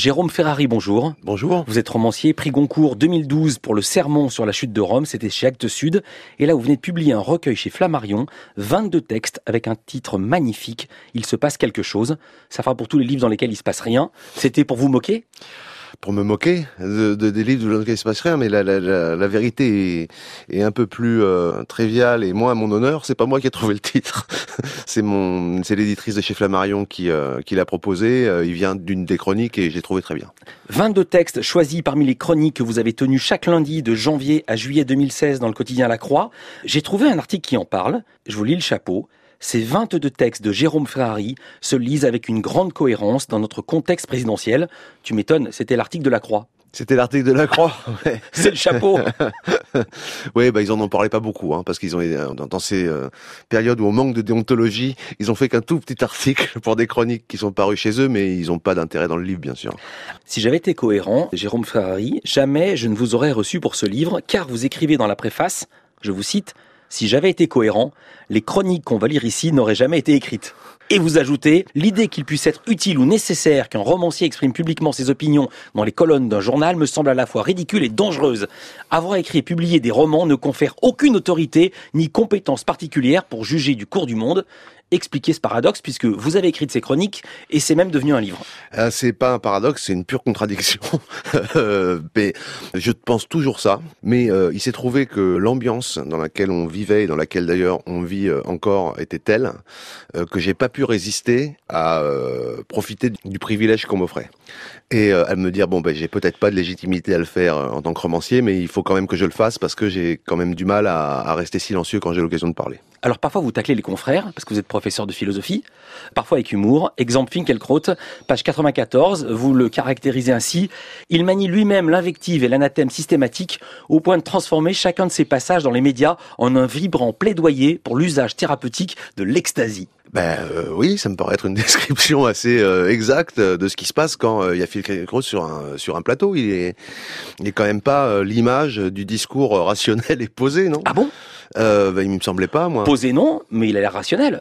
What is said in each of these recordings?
Jérôme Ferrari, bonjour. Bonjour. Vous êtes romancier, prix Goncourt 2012 pour le Sermon sur la chute de Rome, c'était chez Actes Sud. Et là, vous venez de publier un recueil chez Flammarion, 22 textes avec un titre magnifique, Il se passe quelque chose. Ça fera pour tous les livres dans lesquels il se passe rien. C'était pour vous moquer ? Pour me moquer des livres dans lesquels il se passe rien, mais la vérité est un peu plus triviale et moins à mon honneur. C'est pas moi qui ai trouvé le titre. C'est l'éditrice de chez Flammarion qui l'a proposé. Il vient d'une des chroniques et je l'ai trouvé très bien. 22 textes choisis parmi les chroniques que vous avez tenues chaque lundi de janvier à juillet 2016 dans le quotidien La Croix. J'ai trouvé un article qui en parle. Je vous lis le chapeau. Ces 22 textes de Jérôme Ferrari se lisent avec une grande cohérence dans notre contexte présidentiel. Tu m'étonnes, c'était l'article de La Croix. C'était l'article de La Croix. Ouais. C'est le chapeau. Oui, ils en ont parlé pas beaucoup, parce qu'ils ont dans ces périodes où on manque de déontologie, ils ont fait qu'un tout petit article pour des chroniques qui sont parues chez eux, mais ils ont pas d'intérêt dans le livre, bien sûr. Si j'avais été cohérent, Jérôme Ferrari, jamais je ne vous aurais reçu pour ce livre, car vous écrivez dans la préface, je vous cite, « Si j'avais été cohérent, les chroniques qu'on va lire ici n'auraient jamais été écrites. » Et vous ajoutez, l'idée qu'il puisse être utile ou nécessaire qu'un romancier exprime publiquement ses opinions dans les colonnes d'un journal me semble à la fois ridicule et dangereuse. Avoir écrit et publié des romans ne confère aucune autorité ni compétence particulière pour juger du cours du monde. Expliquez ce paradoxe puisque vous avez écrit de ces chroniques et c'est même devenu un livre. C'est pas un paradoxe, c'est une pure contradiction. Mais je pense toujours ça. Mais il s'est trouvé que l'ambiance dans laquelle on vivait et dans laquelle d'ailleurs on vit encore était telle que j'ai pas pu résister à profiter du privilège qu'on m'offrait. Et à me dire j'ai peut-être pas de légitimité à le faire en tant que romancier, mais il faut quand même que je le fasse parce que j'ai quand même du mal à rester silencieux quand j'ai l'occasion de parler. Alors parfois vous taclez les confrères, parce que vous êtes professeur de philosophie, parfois avec humour. Exemple Finkielkraut, page 94, vous le caractérisez ainsi. Il manie lui-même l'invective et l'anathème systématique au point de transformer chacun de ses passages dans les médias en un vibrant plaidoyer pour l'usage thérapeutique de l'ecstasy. Oui, ça me paraît être une description assez exacte de ce qui se passe quand il y a Finkielkraut sur un plateau. Il est quand même pas l'image du discours rationnel et posé, non ? Ah bon ? Il me semblait pas, moi. Posé non, mais il a l'air rationnel.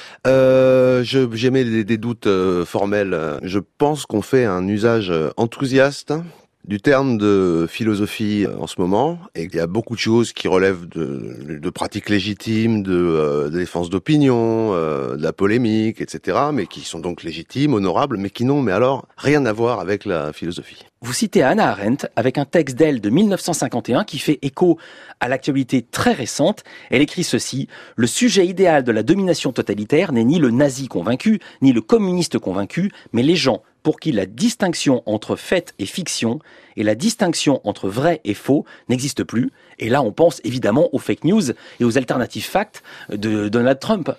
J'émets des doutes formels. Je pense qu'on fait un usage enthousiaste du terme de philosophie en ce moment, et il y a beaucoup de choses qui relèvent de pratiques légitimes, de défense d'opinion, de la polémique, etc., mais qui sont donc légitimes, honorables, mais qui n'ont, rien à voir avec la philosophie. Vous citez Hannah Arendt avec un texte d'elle de 1951 qui fait écho à l'actualité très récente. Elle écrit ceci: « Le sujet idéal de la domination totalitaire n'est ni le nazi convaincu, ni le communiste convaincu, mais les gens pour qui la distinction entre fait et fiction et la distinction entre vrai et faux n'existe plus. » Et là, on pense évidemment aux fake news et aux alternatives facts de Donald Trump.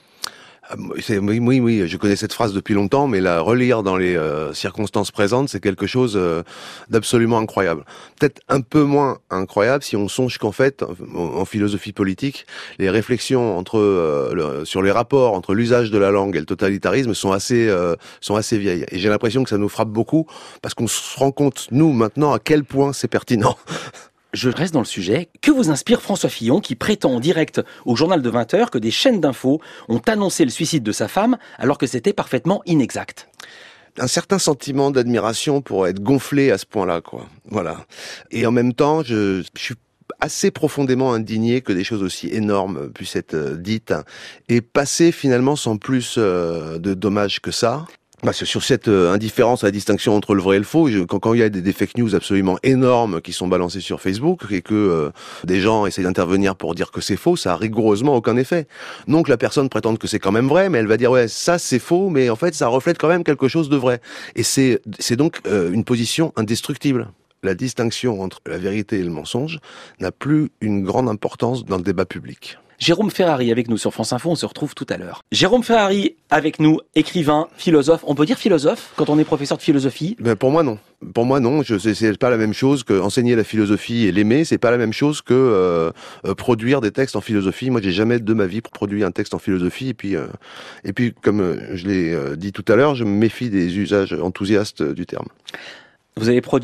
Oui, je connais cette phrase depuis longtemps, mais la relire dans les circonstances présentes, c'est quelque chose d'absolument incroyable. Peut-être un peu moins incroyable si on songe qu'en fait, en philosophie politique, les réflexions sur les rapports entre l'usage de la langue et le totalitarisme sont assez vieilles. Et j'ai l'impression que ça nous frappe beaucoup parce qu'on se rend compte, nous, maintenant, à quel point c'est pertinent. Je reste dans le sujet. Que vous inspire François Fillon qui prétend en direct au journal de 20h que des chaînes d'infos ont annoncé le suicide de sa femme alors que c'était parfaitement inexact? Un certain sentiment d'admiration pour être gonflé à ce point-là, quoi. Voilà. Et en même temps, je suis assez profondément indigné que des choses aussi énormes puissent être dites et passer finalement sans plus de dommages que ça. Sur cette indifférence à la distinction entre le vrai et le faux, quand il y a des fake news absolument énormes qui sont balancées sur Facebook et que des gens essayent d'intervenir pour dire que c'est faux, ça a rigoureusement aucun effet. Donc la personne prétend que c'est quand même vrai, mais elle va dire ouais, ça c'est faux, mais en fait ça reflète quand même quelque chose de vrai. Et c'est donc une position indestructible. La distinction entre la vérité et le mensonge n'a plus une grande importance dans le débat public. Jérôme Ferrari avec nous sur France Info, on se retrouve tout à l'heure. Jérôme Ferrari avec nous, écrivain, philosophe. On peut dire philosophe quand on est professeur de philosophie? Pour moi non. Pour moi non, c'est pas la même chose que enseigner la philosophie et l'aimer, c'est pas la même chose que produire des textes en philosophie. Moi j'ai jamais de ma vie produit un texte en philosophie et puis comme je l'ai dit tout à l'heure, je me méfie des usages enthousiastes du terme. Vous avez produit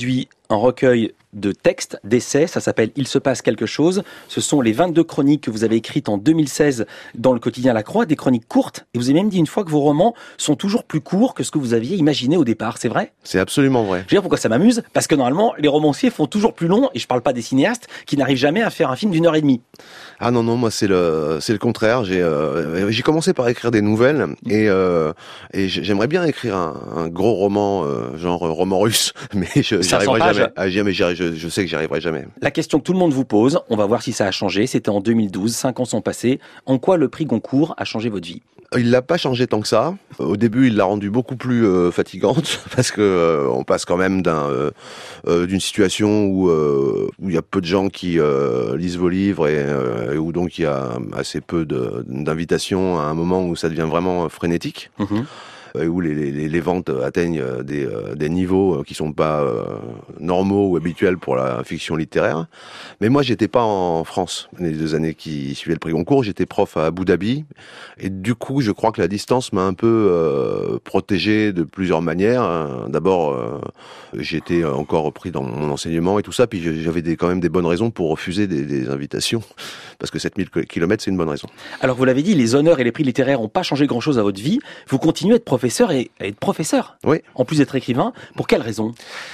un recueil de textes, d'essais, ça s'appelle « Il se passe quelque chose ». Ce sont les 22 chroniques que vous avez écrites en 2016 dans le quotidien La Croix, des chroniques courtes. Et vous avez même dit une fois que vos romans sont toujours plus courts que ce que vous aviez imaginé au départ, c'est vrai ? C'est absolument vrai. Je veux dire pourquoi ça m'amuse ? Parce que normalement, les romanciers font toujours plus long, et je parle pas des cinéastes, qui n'arrivent jamais à faire un film d'1h30. Ah non, moi c'est le contraire. J'ai commencé par écrire des nouvelles et j'aimerais bien écrire un gros roman, genre roman russe, mais j'y arriverai jamais. Ah, je sais que j'y arriverai jamais. La question que tout le monde vous pose, on va voir si ça a changé, c'était en 2012, 5 ans sont passés. En quoi le prix Goncourt a changé votre vie ? Il l'a pas changé tant que ça. Au début, il l'a rendue beaucoup plus fatigante parce que on passe quand même d'une situation où il y a peu de gens qui lisent vos livres et où donc il y a assez peu d'invitations à un moment où ça devient vraiment frénétique. Où les ventes atteignent des niveaux qui sont pas normaux ou habituels pour la fiction littéraire. Mais moi, j'étais pas en France les 2 années qui suivaient le prix Goncourt. J'étais prof à Abu Dhabi. Et du coup, je crois que la distance m'a un peu protégé de plusieurs manières. D'abord, j'étais encore repris dans mon enseignement et tout ça. Puis j'avais quand même des bonnes raisons pour refuser des invitations. Parce que 7000 km, c'est une bonne raison. Alors, vous l'avez dit, les honneurs et les prix littéraires n'ont pas changé grand-chose à votre vie. Vous continuez à être professeur et à être professeur. Oui. En plus d'être écrivain. Pour quelle raison ?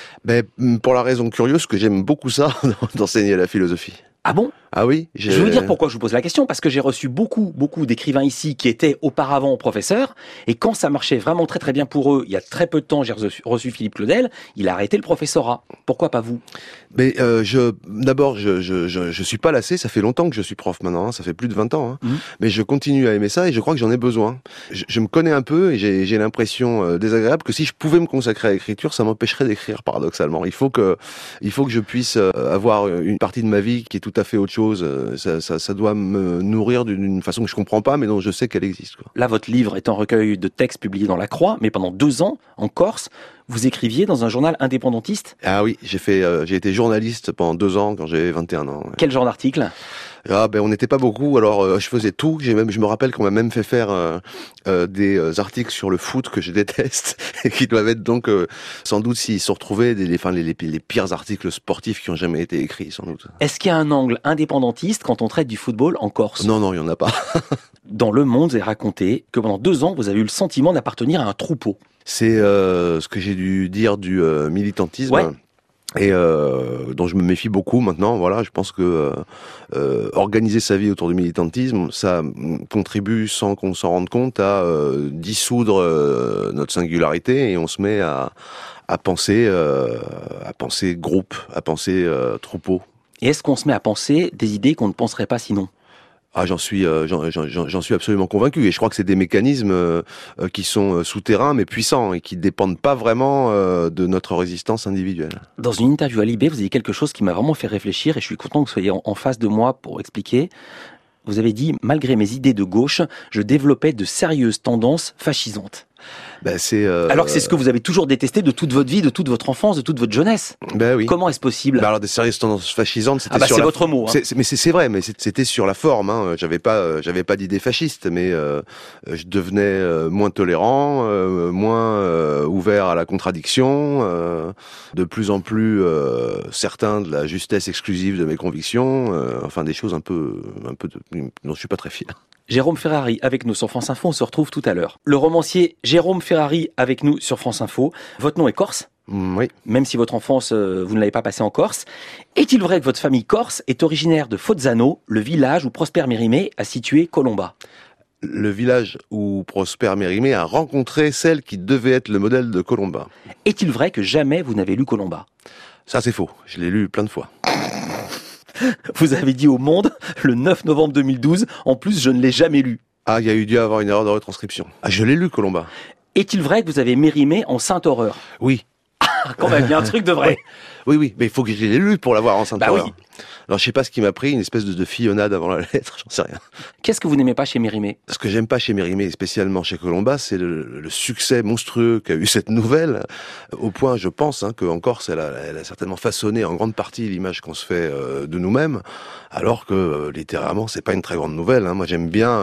Pour la raison curieuse que j'aime beaucoup ça, d'enseigner la philosophie. Ah bon ? Ah oui, je veux dire pourquoi je vous pose la question, parce que j'ai reçu beaucoup d'écrivains ici qui étaient auparavant professeurs, et quand ça marchait vraiment très très bien pour eux, il y a très peu de temps, j'ai reçu Philippe Claudel, il a arrêté le professorat. Pourquoi pas vous ? Mais d'abord, je suis pas lassé, ça fait longtemps que je suis prof maintenant, ça fait plus de 20 ans, mais je continue à aimer ça et je crois que j'en ai besoin. Je me connais un peu et j'ai l'impression désagréable que si je pouvais me consacrer à l'écriture, ça m'empêcherait d'écrire paradoxalement. Il faut que je puisse avoir une partie de ma vie qui est tout à fait autre chose. Ça doit me nourrir d'une façon que je comprends pas, mais dont je sais qu'elle existe, quoi. Là, votre livre est un recueil de textes publiés dans La Croix, mais pendant 2 ans, en Corse, vous écriviez dans un journal indépendantiste. Ah oui, j'ai été journaliste pendant 2 ans quand j'avais 21 ans. Ouais. Quel genre d'article ? On n'était pas beaucoup, alors je faisais tout. Je me rappelle qu'on m'a même fait faire des articles sur le foot que je déteste et qui doivent être donc sans doute, s'ils se retrouvaient, les pires articles sportifs qui ont jamais été écrits, sans doute. Est-ce qu'il y a un angle indépendantiste quand on traite du football en Corse ? Non, il y en a pas. Dans Le Monde, vous avez raconté que pendant 2 ans, vous avez eu le sentiment d'appartenir à un troupeau. C'est ce que j'ai dû dire du militantisme. Ouais. Et dont je me méfie beaucoup maintenant. Voilà, je pense que organiser sa vie autour du militantisme, ça contribue sans qu'on s'en rende compte à dissoudre notre singularité et on se met à penser groupe, à penser troupeau. Et est-ce qu'on se met à penser des idées qu'on ne penserait pas sinon ? Ah, j'en suis absolument convaincu. Et je crois que c'est des mécanismes qui sont souterrains mais puissants et qui dépendent pas vraiment de notre résistance individuelle. Dans une interview à Libé, vous avez dit quelque chose qui m'a vraiment fait réfléchir et je suis content que vous soyez en face de moi pour expliquer. Vous avez dit, malgré mes idées de gauche, je développais de sérieuses tendances fascisantes. Alors que c'est ce que vous avez toujours détesté de toute votre vie, de toute votre enfance, de toute votre jeunesse. Oui. Comment est-ce possible ? Alors des sérieuses tendances fascisantes, c'était c'est votre mot. Mais c'est vrai, mais c'était sur la forme. J'avais pas d'idée fasciste, mais je devenais moins tolérant, moins ouvert à la contradiction, de plus en plus certain de la justesse exclusive de mes convictions. Enfin des choses un peu dont je suis pas très fier. Jérôme Ferrari avec nous sur France Info, on se retrouve tout à l'heure. Le romancier Jérôme Ferrari avec nous sur France Info. Votre nom est corse ? Oui. Même si votre enfance, vous ne l'avez pas passée en Corse. Est-il vrai que votre famille corse est originaire de Fozzano, le village où Prosper Mérimée a situé Colomba ? Le village où Prosper Mérimée a rencontré celle qui devait être le modèle de Colomba. Est-il vrai que jamais vous n'avez lu Colomba ? Ça c'est faux, je l'ai lu plein de fois. Vous avez dit au Monde, le 9 novembre 2012, en plus je ne l'ai jamais lu. Ah, il y a dû avoir une erreur de retranscription. Ah, je l'ai lu, Colomba. Est-il vrai que vous avez Mérimée en Sainte Horreur ? Oui. Ah, quand même, il y a un truc de vrai. Oui, mais il faut que je l'ai lu pour l'avoir en Sainte Horreur. Oui. Alors je sais pas ce qui m'a pris, une espèce de fillonnade avant la lettre, j'en sais rien. Qu'est-ce que vous n'aimez pas chez Mérimée? Ce que j'aime pas chez Mérimée, et spécialement chez Colomba, c'est le succès monstrueux qu'a eu cette nouvelle, au point, je pense, que en Corse, elle a certainement façonné en grande partie l'image qu'on se fait de nous-mêmes, alors que littéralement, c'est pas une très grande nouvelle. Moi, j'aime bien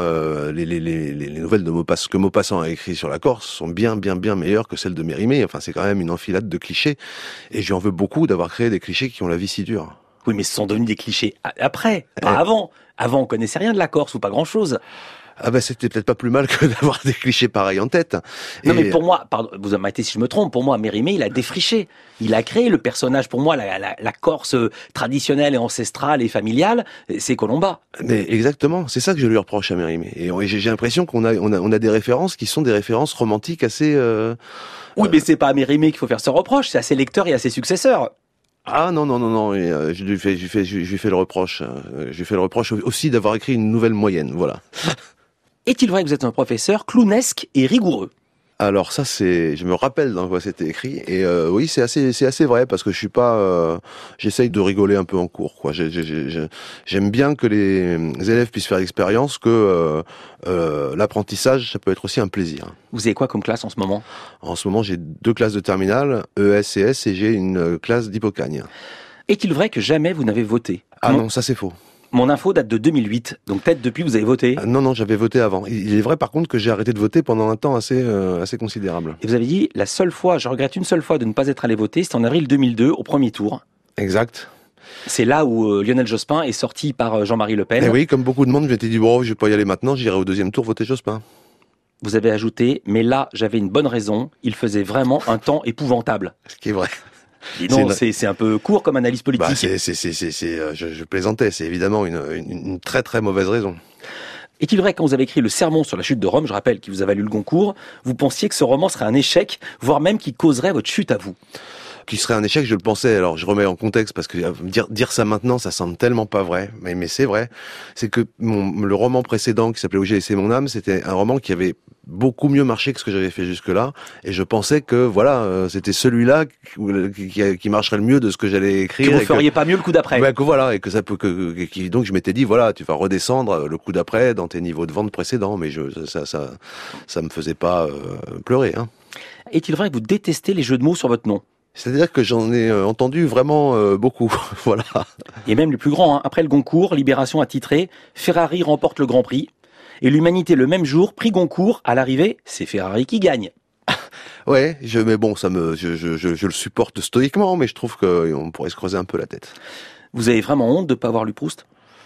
les nouvelles de Maupassant, que Maupassant a écrit sur la Corse, sont bien meilleures que celles de Mérimée. Enfin, c'est quand même une enfilade de clichés, et j'en veux beaucoup d'avoir créé des clichés qui ont la vie si dure. Oui, mais ce sont devenus des clichés après, pas avant. Avant, on connaissait rien de la Corse ou pas grand-chose. Ah ben c'était peut-être pas plus mal que d'avoir des clichés pareils en tête. Non mais pour moi, pardon, vous m'arrêtez si je me trompe, pour moi Mérimée, il a défriché. Il a créé le personnage, pour moi, la Corse traditionnelle et ancestrale et familiale, c'est Colomba. Mais exactement, c'est ça que je lui reproche à Mérimée. Et j'ai l'impression qu'on a des références qui sont des références romantiques assez... Oui, mais c'est pas à Mérimée qu'il faut faire ce reproche, c'est à ses lecteurs et à ses successeurs. Ah non, et, je lui fais le reproche. Je lui fais le reproche aussi d'avoir écrit une nouvelle moyenne, voilà. Est-il vrai que vous êtes un professeur clownesque et rigoureux? Alors ça je me rappelle dans quoi c'était écrit et oui c'est assez vrai parce que je suis pas j'essaye de rigoler un peu en cours quoi. J'aime bien que les élèves puissent faire l'expérience que l'apprentissage ça peut être aussi un plaisir. Vous avez quoi comme classe en ce moment? En ce moment j'ai 2 classes de terminale, ES et S, et j'ai une classe d'hypocagne. Est-il vrai que jamais vous n'avez voté? Ah non, ça c'est faux. Mon info date de 2008, donc peut-être depuis vous avez voté. Non, j'avais voté avant. Il est vrai par contre que j'ai arrêté de voter pendant un temps assez considérable. Et vous avez dit, la seule fois, je regrette une seule fois de ne pas être allé voter, c'était en avril 2002, au premier tour. Exact. C'est là où Lionel Jospin est sorti par Jean-Marie Le Pen. Et oui, comme beaucoup de monde, je m'étais dit, bon, je vais pas y aller maintenant, j'irai au 2e tour voter Jospin. Vous avez ajouté, mais là, j'avais une bonne raison, il faisait vraiment un temps épouvantable. Ce qui est vrai. Non, c'est un peu court comme analyse politique. Bah, je plaisantais, c'est évidemment une très très mauvaise raison. Est-il vrai que quand vous avez écrit le Sermon sur la chute de Rome, je rappelle qu'il vous a valu le Goncourt, vous pensiez que ce roman serait un échec, voire même qu'il causerait votre chute à vous? Qui serait un échec, je le pensais. Alors je remets en contexte parce que dire ça maintenant, ça semble tellement pas vrai, mais c'est vrai. C'est que le roman précédent qui s'appelait Où j'ai laissé mon âme, c'était un roman qui avait beaucoup mieux marché que ce que j'avais fait jusque-là, et je pensais que voilà, c'était celui-là qui marcherait le mieux de ce que j'allais écrire. Que vous feriez pas mieux le coup d'après. Bah, que voilà, et que ça peut donc je m'étais dit voilà, tu vas redescendre le coup d'après dans tes niveaux de vente précédents, mais ça me faisait pas pleurer. Est-il vrai que vous détestez les jeux de mots sur votre nom? C'est-à-dire que j'en ai entendu vraiment beaucoup, voilà. Et même les plus grands, Après le Goncourt, Libération a titré « Ferrari remporte le Grand Prix ». Et l'Humanité le même jour, prix Goncourt, à l'arrivée, c'est Ferrari qui gagne. Ouais, mais bon, je le supporte stoïquement, mais je trouve qu'on pourrait se creuser un peu la tête. Vous avez vraiment honte de ne pas avoir lu Proust?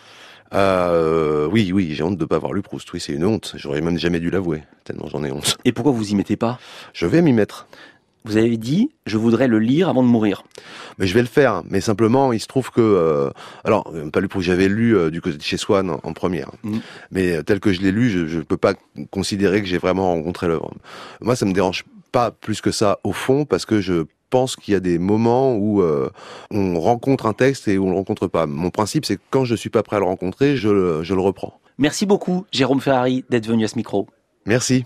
Oui, j'ai honte de ne pas avoir lu Proust. Oui, c'est une honte. J'aurais même jamais dû l'avouer, tellement j'en ai honte. Et pourquoi vous y mettez pas? Je vais m'y mettre. Vous avez dit, je voudrais le lire avant de mourir. Mais je vais le faire. Mais simplement, il se trouve que, alors, pas lu Proust, j'avais lu du côté de chez Swann en première. Mais tel que je l'ai lu, je peux pas considérer que j'ai vraiment rencontré l'œuvre. Moi, ça me dérange pas plus que ça au fond, parce que je pense qu'il y a des moments où on rencontre un texte et où on le rencontre pas. Mon principe, c'est que quand je suis pas prêt à le rencontrer, je le reprends. Merci beaucoup, Jérôme Ferrari, d'être venu à ce micro. Merci.